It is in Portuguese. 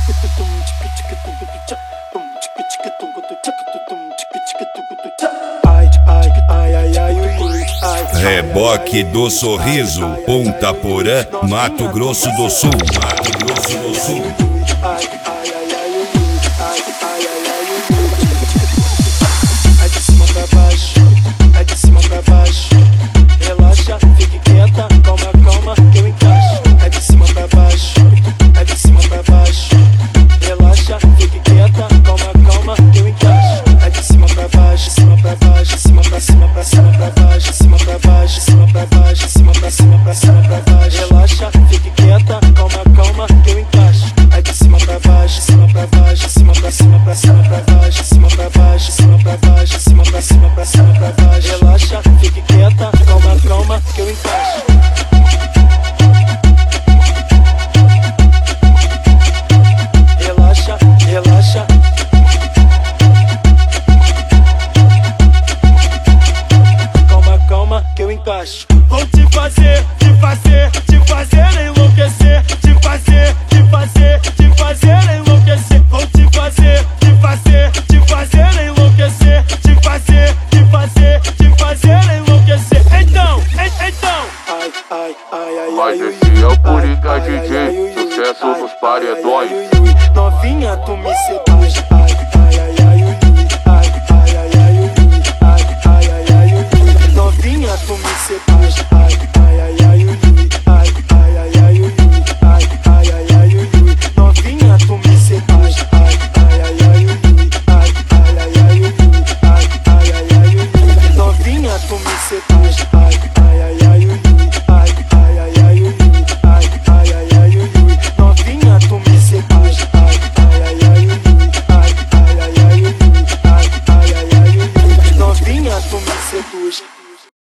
Reboque do Sorriso, Ponta Porã, Mato Grosso do Sul. Mato Grosso do Sul. Ai de cima pra baixo, ai de cima pra baixo. Relaxa, fique quieta, calma, calma que eu encaixo. Ai de cima pra baixo, ai de cima pra baixo. Relaxa, fique quieta, calma, calma que eu encaixo. Ai de cima pra baixo, cima pra baixo, cima pra cima pra cima pra baixo, cima pra baixo, cima pra baixo, cima pra cima pra cima pra baixo. Relaxa, fique quieta, calma, calma que eu encaixo. Ai de cima pra baixo, cima pra baixo, cima pra cima pra cima pra baixo, cima pra baixo, cima pra baixo, cima pra cima pra cima pra baixo. Relaxa, fique quieta, calma, calma que eu encaixo. Relaxa, relaxa. Calma, calma que eu encaixo. Vou te fazer, te fazer, te fazer enlouquecer. Te fazer, te fazer, te fazer enlouquecer. Vou te fazer, te fazer, te fazer enlouquecer. Te fazer, te fazer, te fazer enlouquecer. Então, então. Ai, ai, ai, ai. Mas esse é o Coringa DJ, sucesso nos paredões. Novinha, tu me